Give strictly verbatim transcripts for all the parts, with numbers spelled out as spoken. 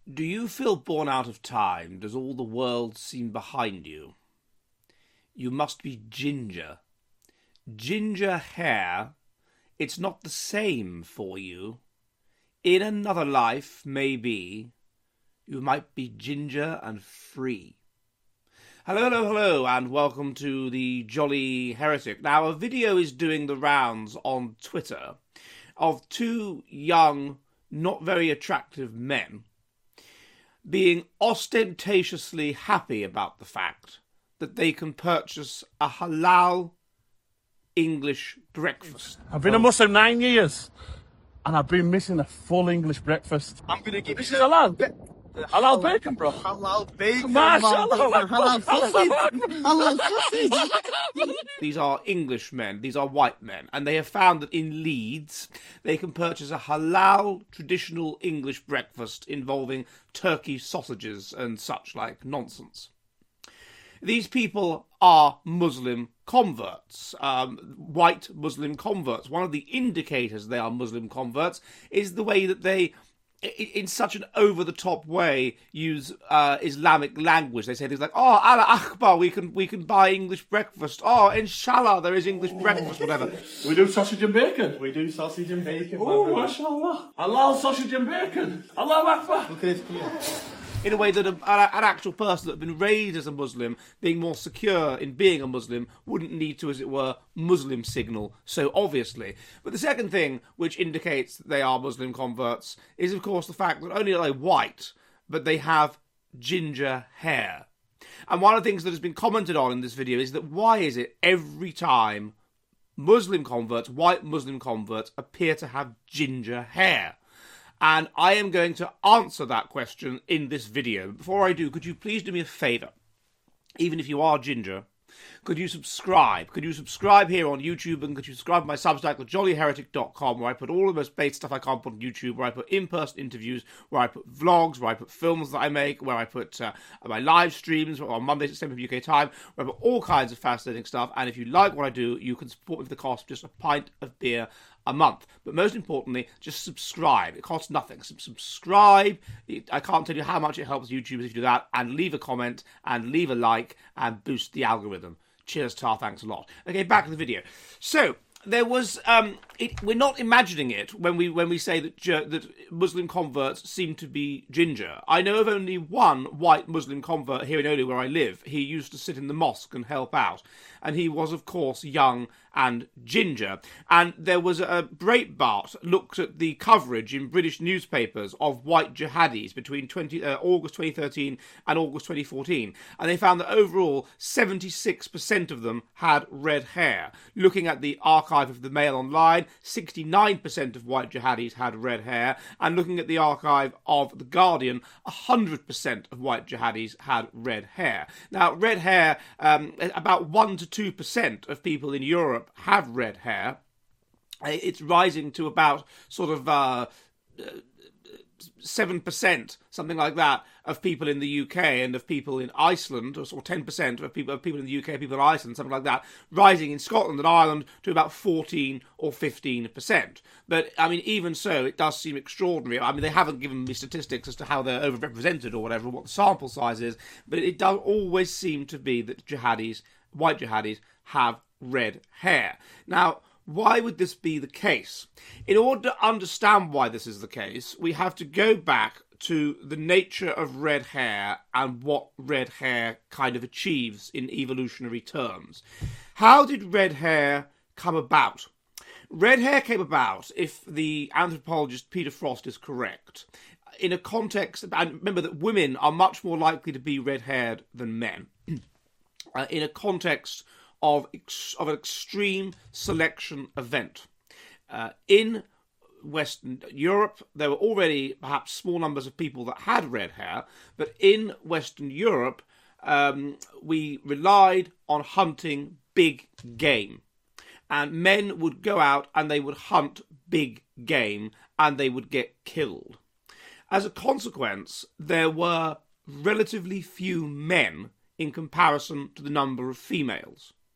Do you feel born out of time? Does all the world seem behind you? You must be ginger. Ginger hair, it's not the same for you. In another life, maybe, you might be ginger and free. Hello, hello, hello, and welcome to the Jolly Heretic. Now, a video is doing the rounds on Twitter of two young, not very attractive men being ostentatiously happy about the fact that they can purchase a halal English breakfast. I've been a Muslim nine years, and I've been missing a full English breakfast. I'm gonna give This you is halal. Be- Halal bacon, bro. halal bacon, Mashallah. halal sausage, halal sausage. These are English men, these are white men, and they have found that in Leeds they can purchase a halal traditional English breakfast involving turkey sausages and such like nonsense. These people are Muslim converts, um, white Muslim converts. One of the indicators they are Muslim converts is the way that they, in such an over-the-top way, use uh, Islamic language. They say things like, "Oh, Allah Akbar, we can we can buy English breakfast. Oh, inshallah, there is English breakfast," whatever. We do sausage and bacon. We do sausage and bacon. Oh, mashallah. Halal sausage and bacon. Allahu Akbar. Look at this, come here. In a way that a, an actual person that had been raised as a Muslim, being more secure in being a Muslim, wouldn't need to, as it were, Muslim signal so obviously. But the second thing which indicates that they are Muslim converts is, of course, the fact that not only are they white, but they have ginger hair. And one of the things that has been commented on in this video is that why is it every time Muslim converts, white Muslim converts, appear to have ginger hair? And I am going to answer that question in this video. Before I do, could you please do me a favour? Even if you are ginger, could you subscribe? Could you subscribe here on YouTube, and could you subscribe to my Substack, the jolly heretic dot com, where I put all the most base stuff I can't put on YouTube, where I put in-person interviews, where I put vlogs, where I put films that I make, where I put uh, my live streams on Mondays at seven p.m. U K time, where I put all kinds of fascinating stuff. And if you like what I do, you can support me for the cost of just a pint of beer a month. But most importantly, just subscribe. It costs nothing. Subscribe. I can't tell you how much it helps YouTube if you do that. And leave a comment and leave a like and boost the algorithm. Cheers, Tar. Thanks a lot. Okay, back to the video. So there was. Um, it, we're not imagining it when we when we say that that Muslim converts seem to be ginger. I know of only one white Muslim convert here in Oldham, where I live. He used to sit in the mosque and help out, and he was, of course, young and ginger. And there was a Breitbart looked at the coverage in British newspapers of white jihadis between twenty, uh, August twenty thirteen and August twenty fourteen, and they found that overall seventy-six percent of them had red hair. Looking at the archive of the Mail Online, sixty-nine percent of white jihadis had red hair, and looking at the archive of The Guardian, one hundred percent of white jihadis had red hair. Now, red hair, um, about one to two percent of people in Europe have red hair. It's rising to about sort of uh, seven percent, something like that, of people in the U K, and of people in Iceland, or ten percent of people of people in the U K, people in Iceland, something like that, rising in Scotland and Ireland to about fourteen or fifteen percent. But, I mean, even so, it does seem extraordinary. I mean, they haven't given me statistics as to how they're overrepresented or whatever, what the sample size is, but it does always seem to be that jihadis, white jihadis, have red hair. Now, why would this be the case? In order to understand why this is the case, we have to go back to the nature of red hair and what red hair kind of achieves in evolutionary terms. How did red hair come about? Red hair came about, if the anthropologist Peter Frost is correct, in a context, and remember that women are much more likely to be red-haired than men, uh, in a context of, ex- of an extreme selection event. Uh, in Western Europe, there were already perhaps small numbers of people that had red hair, but in Western Europe, um, we relied on hunting big game. And men would go out and they would hunt big game and they would get killed. As a consequence, there were relatively few men in comparison to the number of females.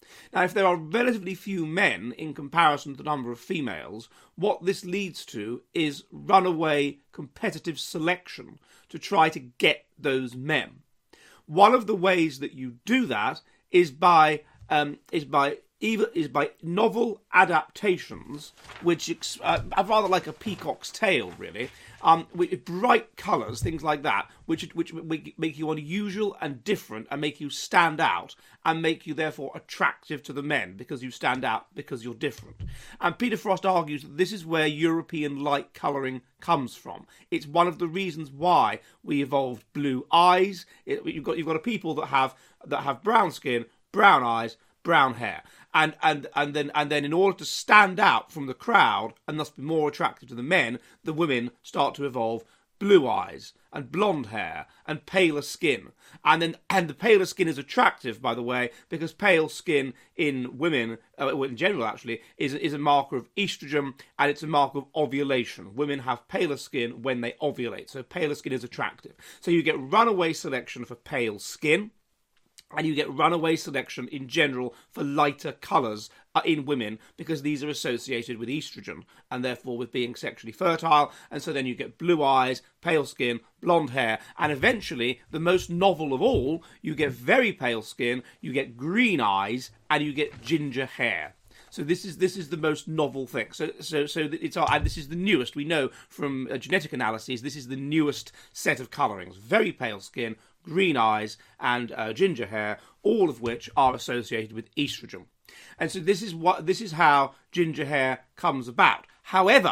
Now, if there are relatively few men in comparison to the number of females, what this leads to is runaway competitive selection to try to get those men. One of the ways that you do that is by um, is by either is by novel adaptations, which uh, are rather like a peacock's tail, really, um, with bright colours, things like that, which which make you unusual and different, and make you stand out, and make you therefore attractive to the men because you stand out because you're different. And Peter Frost argues that this is where European light colouring comes from. It's one of the reasons why we evolved blue eyes. It, you've got you've got a people that have that have brown skin, brown eyes, brown hair, and and and then and then in order to stand out from the crowd and thus be more attractive to the men, the women start to evolve blue eyes and blonde hair and paler skin. And then and the paler skin is attractive, by the way, because pale skin in women, uh, in general actually, is is a marker of estrogen, and it's a marker of ovulation. Women have paler skin when they ovulate, so paler skin is attractive. So you get runaway selection for pale skin, and you get runaway selection in general for lighter colours in women, because these are associated with estrogen and therefore with being sexually fertile. And so then you get blue eyes, pale skin, blonde hair, and eventually, the most novel of all, you get very pale skin, you get green eyes, and you get ginger hair. So this is this is the most novel thing. So so so it's and this is the newest. We know from uh, genetic analyses, this is the newest set of colourings. Very pale skin, green eyes, and uh, ginger hair, all of which are associated with estrogen. And so this is what this is how ginger hair comes about. However,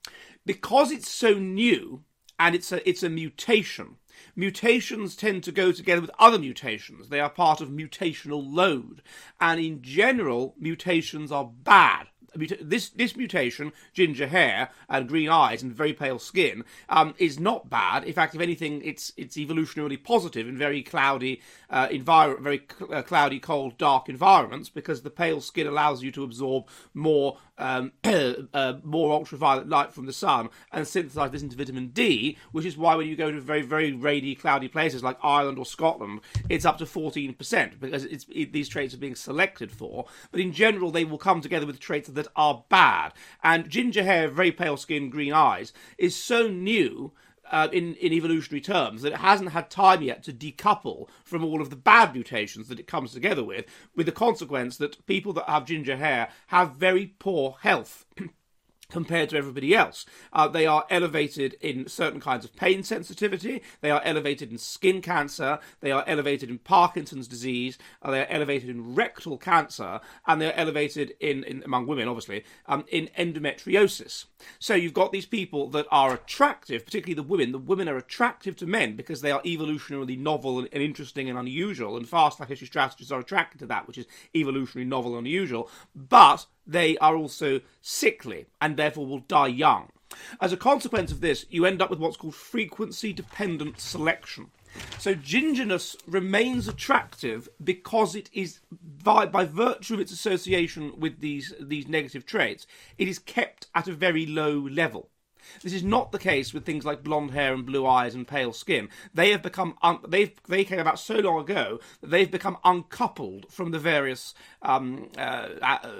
because it's so new and it's a it's a mutation, mutations tend to go together with other mutations. They are part of mutational load, and in general, mutations are bad. This this mutation, ginger hair and green eyes and very pale skin, um, is not bad. In fact, if anything, it's it's evolutionarily positive in very cloudy uh, environment, very cl- uh, cloudy, cold, dark environments, because the pale skin allows you to absorb more um, uh, more ultraviolet light from the sun and synthesize this into vitamin D, which is why when you go to very very rainy, cloudy places like Ireland or Scotland, it's up to fourteen percent, because it's it, these traits are being selected for. But in general, they will come together with traits that are bad. And ginger hair, very pale skin, green eyes is so new uh, in, in evolutionary terms that it hasn't had time yet to decouple from all of the bad mutations that it comes together with, with the consequence that people that have ginger hair have very poor health compared to everybody else. Uh, they are elevated in certain kinds of pain sensitivity, they are elevated in skin cancer, they are elevated in Parkinson's disease, uh, they are elevated in rectal cancer, and they are elevated in, in among women, obviously, um, in endometriosis. So you've got these people that are attractive, particularly the women. The women are attractive to men because they are evolutionarily novel and, and interesting and unusual, and fast life history strategists are attracted to that, which is evolutionarily novel and unusual, but they are also sickly and therefore will die young. As a consequence of this, you end up with what's called frequency-dependent selection. So gingerness remains attractive because it is, by, by virtue of its association with these, these negative traits, it is kept at a very low level. This is not the case with things like blonde hair and blue eyes and pale skin. They have become un- they they came about so long ago that they've become uncoupled from the various um, uh, uh,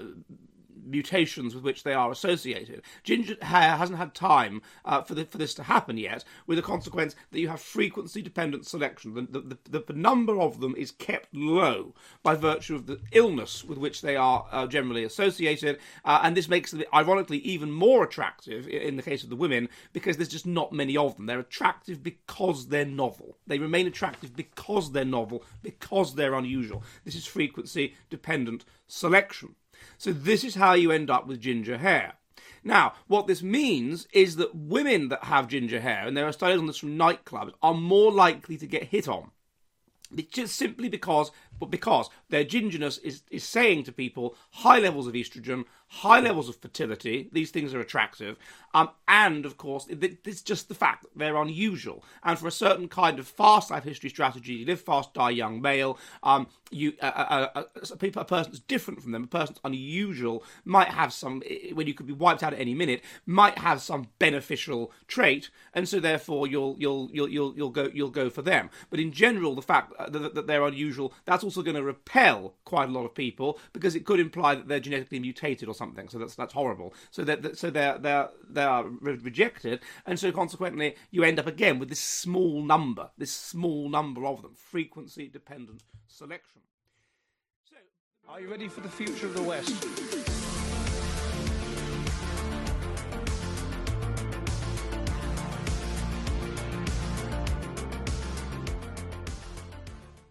mutations with which they are associated. Ginger hair hasn't had time uh, for, the, for this to happen yet, with the consequence that you have frequency-dependent selection. The, the, the, the number of them is kept low by virtue of the illness with which they are uh, generally associated, uh, and this makes them, ironically, even more attractive in the case of the women, because there's just not many of them. They're attractive because they're novel. They remain attractive because they're novel, because they're unusual. This is frequency-dependent selection. So this is how you end up with ginger hair. Now, what this means is that women that have ginger hair, and there are studies on this from nightclubs, are more likely to get hit on. It's just simply because, but because their gingerness is, is saying to people high levels of estrogen, high levels of fertility. These things are attractive. Um, and, of course, it, it's just the fact that they're unusual. And for a certain kind of fast life history strategy, live fast, die young male, um, you uh, uh, uh, a, people, a person that's different from them, a person that's unusual, might have some, when you could be wiped out at any minute, might have some beneficial trait, and so therefore you'll you'll you'll you'll, you'll go you'll go for them. But in general, the fact that, that they're unusual, that's also going to repel quite a lot of people, because it could imply that they're genetically mutated or something. So that's that's horrible. So that so they're they're they are rejected, and so consequently you end up again with this small number, this small number of them, frequency dependent selection. Are you ready for the future of the West?